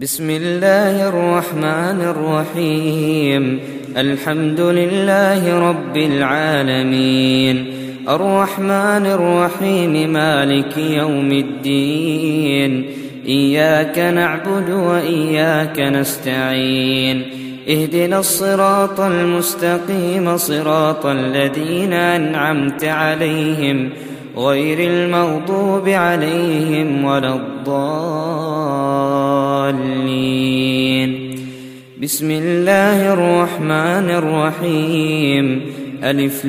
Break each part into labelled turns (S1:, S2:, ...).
S1: بسم الله الرحمن الرحيم. الحمد لله رب العالمين، الرحمن الرحيم، مالك يوم الدين. إياك نعبد وإياك نستعين، اهدنا الصراط المستقيم، صراط الذين أنعمت عليهم غير المغضوب عليهم ولا الضالين. بسم الله الرحمن الرحيم. ألف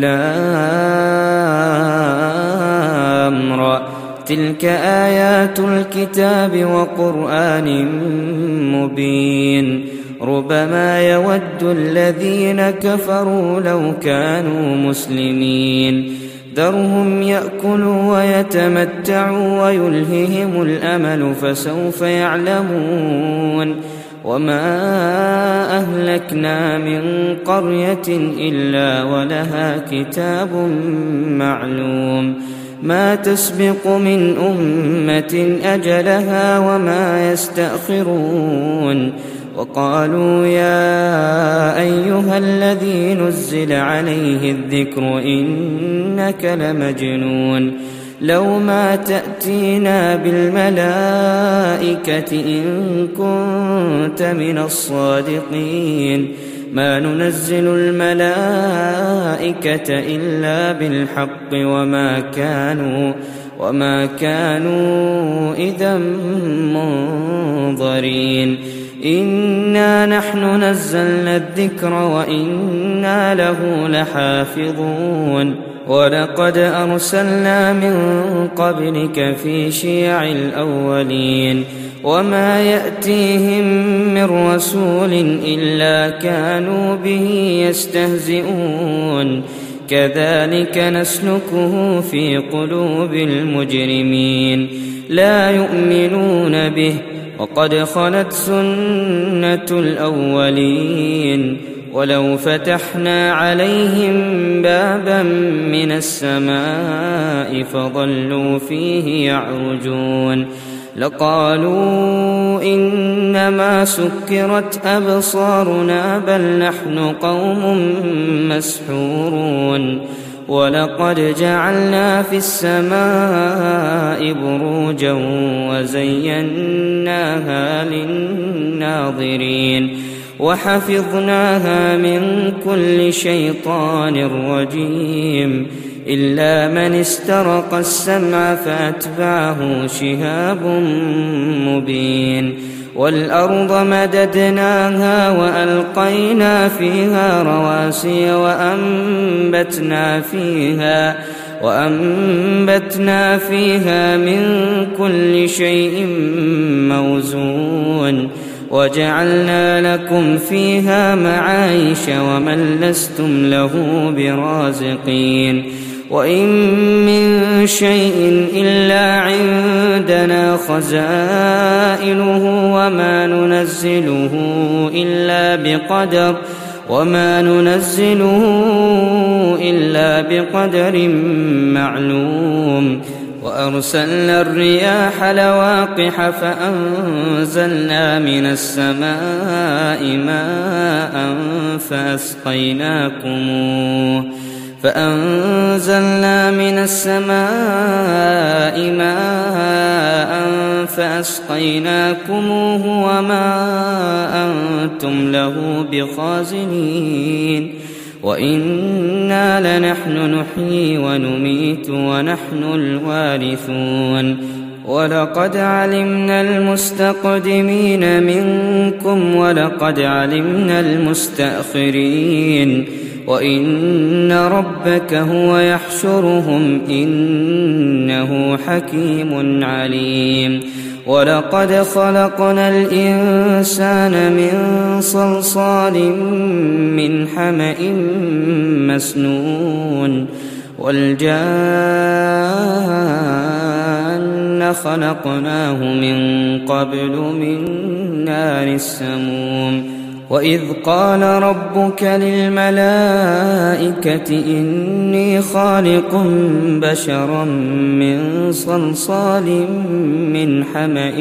S1: لام را، تلك آيات الكتاب وقرآن مبين. ربما يود الذين كفروا لو كانوا مسلمين، ذرهم يأكلوا ويتمتعوا ويلههم الأمل فسوف يعلمون. وما أهلكنا من قرية إلا ولها كتاب معلوم، ما تسبق من أمة أجلها وما يستأخرون. وقالوا يا أيها الذي نزل عليه الذكر إنك لمجنون، لو ما تأتينا بالملائكة إن كنت من الصادقين، ما ننزل الملائكة إلا بالحق وما كانوا إذا منظرين. إنا نحن نزلنا الذكر وإنا له لحافظون. ولقد أرسلنا من قبلك في شيع الأولين، وما يأتيهم من رسول إلا كانوا به يستهزئون. كذلك نسلكه في قلوب المجرمين، لا يؤمنون به وقد خلت سنة الأولين. ولو فتحنا عليهم بابا من السماء فظلوا فيه يعرجون لقالوا إنما سكرت أبصارنا بل نحن قوم مسحورون. ولقد جعلنا في السماء بروجا وزيناها للناظرين وحفظناها من كل شيطان رجيم، إلا من استرق السمع فأتبعه شهاب مبين. والأرض مددناها وألقينا فيها رواسي وأنبتنا فيها من كل شيء موزون. وجعلنا لكم فيها معايش ومن لستم له برازقين. وإن من شيء إلا عندنا خزائنه وما ننزله إلا بقدر معلوم. وأرسلنا الرياح لواقح فأنزلنا من السماء ماء فأسقيناكموه وما أنتم له بخازنين. وإنا لنحن نحيي ونميت ونحن الوارثون. ولقد علمنا المستقدمين منكم ولقد علمنا المستأخرين، وإن ربك هو يحشرهم إنه حكيم عليم. ولقد خلقنا الإنسان من صلصال من حمأ مسنون، والجان خلقناه من قبل من نار السموم. وإذ قال ربك للملائكة إني خالق بشرا من صلصال من حمأ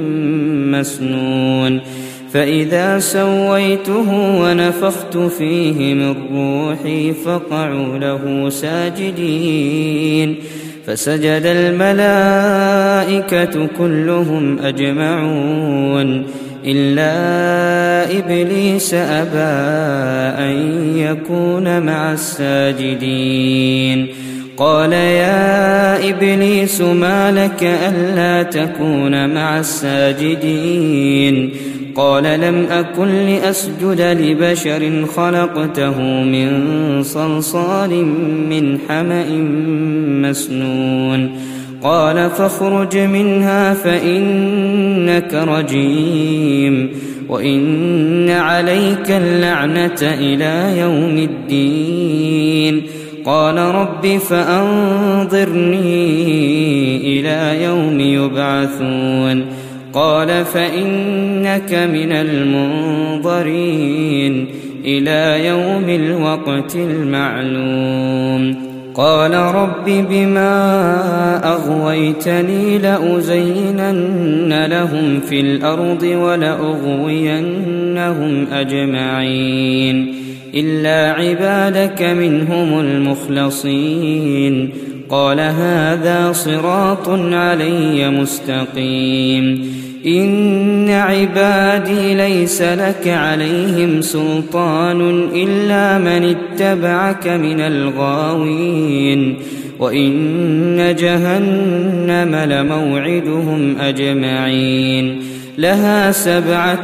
S1: مسنون فإذا سويته ونفخت فيه من روحي فقعوا له ساجدين فسجد الملائكة كلهم أجمعون إلا إبليس أبى أن يكون مع الساجدين قال يا إبليس ما لك ألا تكون مع الساجدين قال لم أكن لأسجد لبشر خلقته من صلصال من حمأ مسنون قال فاخرج منها فإنك رجيم وإن عليك اللعنة إلى يوم الدين قال رب فأنظرني إلى يوم يبعثون قال فإنك من المنظرين إلى يوم الوقت المعلوم قال رب بما أغويتني لأزينن لهم في الأرض ولأغوينهم أجمعين إلا عبادك منهم المخلصين قال هذا صراط علي مستقيم إن عبادي ليس لك عليهم سلطان إلا من اتبعك من الغاوين وإن جهنم لموعدهم أجمعين لها 7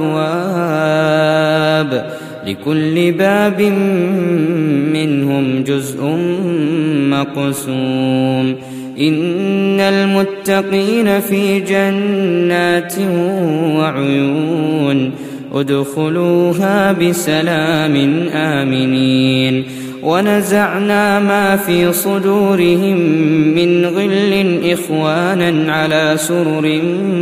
S1: أبواب لكل باب منهم جزء مقسوم إن المتقين في جنات وعيون ادخلوها بسلام آمنين ونزعنا ما في صدورهم من غل إخوانا على سرر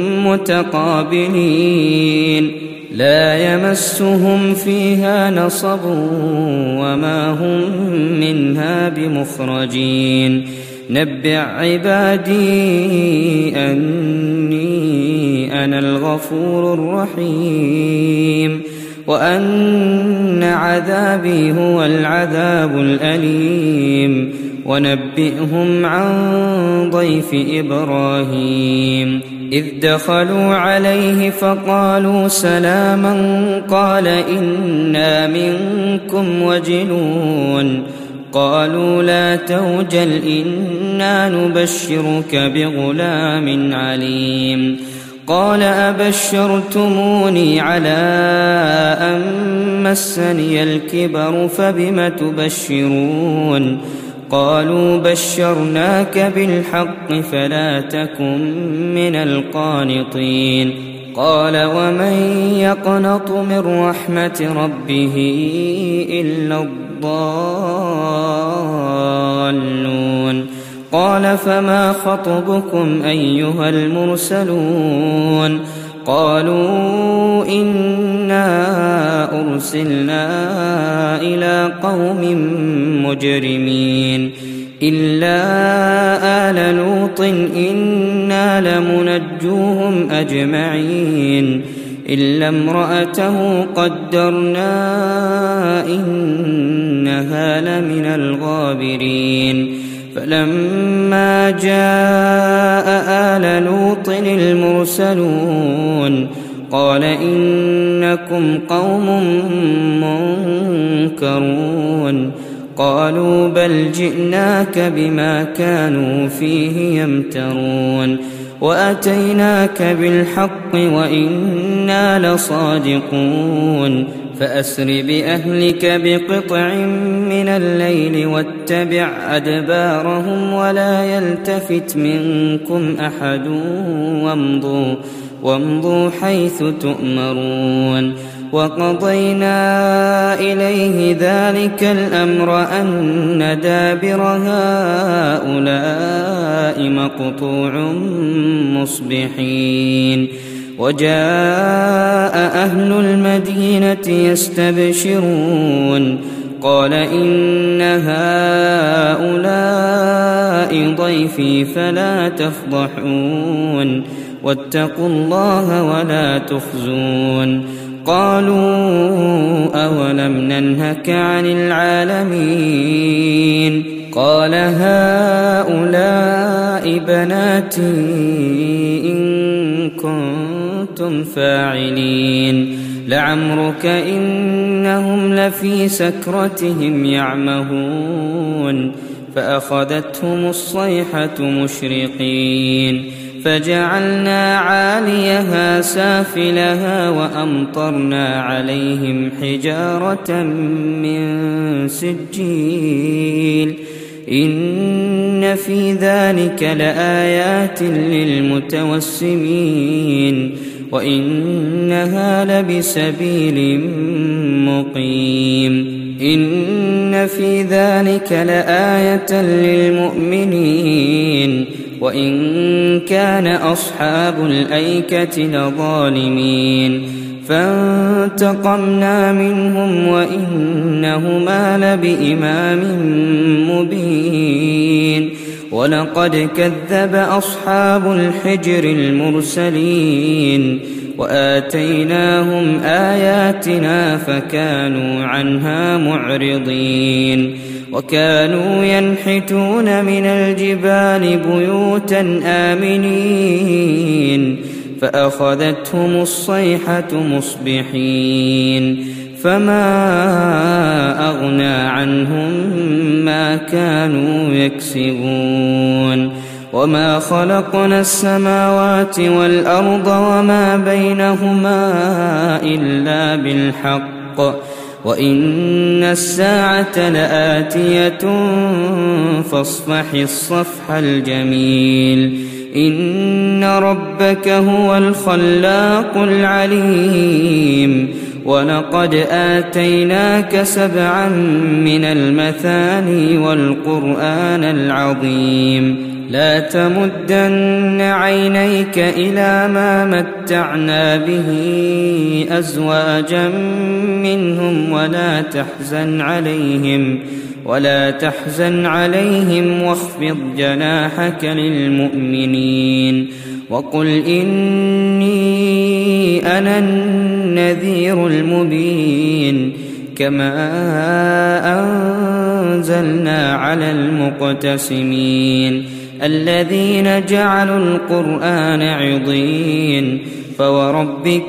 S1: متقابلين لا يمسهم فيها نصب وما هم منها بمخرجين نبئ عبادي أني أنا الغفور الرحيم وأن عذابي هو العذاب الأليم ونبئهم عن ضيف إبراهيم إذ دخلوا عليه فقالوا سلاما قال إنا منكم وجلون قالوا لا توجل إنا نبشرك بغلام عليم قال أبشرتموني على أن مسني الكبر فبم تبشرون قالوا بشرناك بالحق فلا تكن من القانطين قال ومن يقنط من رحمة ربه إلا الضالون قال فما خطبكم أيها المرسلون قالوا إنا أرسلنا إلى قوم مجرمين إلا آل لوط إنا لمنجوهم أجمعين إلا امرأته قدرنا إنها لمن الغابرين فلما جاء آل لوط المرسلون قال إنكم قوم منكرون قالوا بل جئناك بما كانوا فيه يمترون وأتيناك بالحق وإنا لصادقون فأسر بأهلك بقطع من الليل واتبع أدبارهم ولا يلتفت منكم أحد وامضوا حيث تؤمرون وقضينا إليه ذلك الأمر أن دابر هؤلاء مقطوع مصبحين وجاء أهل المدينة يستبشرون قال إن هؤلاء ضيفي فلا تفضحون واتقوا الله ولا تخزون قالوا أولم ننهك عن العالمين قال هؤلاء بناتي إن كنتم فاعلين لعمرك إنهم لفي سكرتهم يعمهون فأخذتهم الصيحة مشرقين فجعلنا عاليها سافلها وأمطرنا عليهم حجارة من سجيل إن في ذلك لآيات للمتوسمين وإنها لبسبيل مقيم إن في ذلك لآية للمؤمنين وإن كان أصحاب الأيكة لظالمين فانتقمنا منهم وإنهما لبإمام مبين ولقد كذب أصحاب الحجر المرسلين وآتيناهم آياتنا فكانوا عنها معرضين وكانوا ينحتون من الجبال بيوتا آمنين فأخذتهم الصيحة مصبحين فما أغنى عنهم ما كانوا يكسبون وما خلقنا السماوات والأرض وما بينهما إلا بالحق وإن الساعة لآتية فاصفح الصفح الجميل إن ربك هو الخلاق العليم ولقد آتيناك 7 من المثاني والقرآن العظيم لا تمدن عينيك إلى ما متعنا به أزواجا منهم ولا تحزن عليهم واخفض جناحك للمؤمنين وقل إني أنا النذير المبين كما أنزلنا على المقتسمين الذين جعلوا القرآن عضين فوربك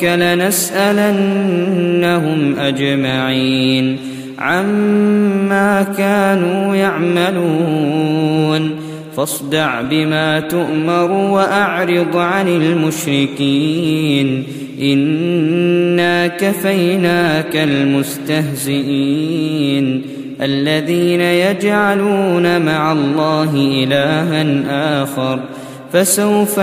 S1: لنسألنهم أجمعين عما كانوا يعملون فاصدع بما تؤمر وأعرض عن المشركين إنا كفيناك المستهزئين الذين يجعلون مع الله إلها آخر فسوف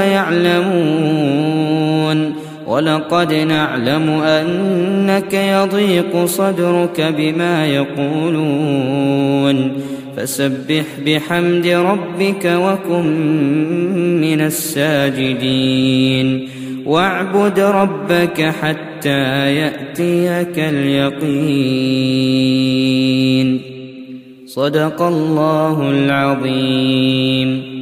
S1: يعلمون ولقد نعلم أنك يضيق صدرك بما يقولون فسبح بحمد ربك وكن من الساجدين واعبد ربك حتى يأتيك اليقين صدق الله العظيم.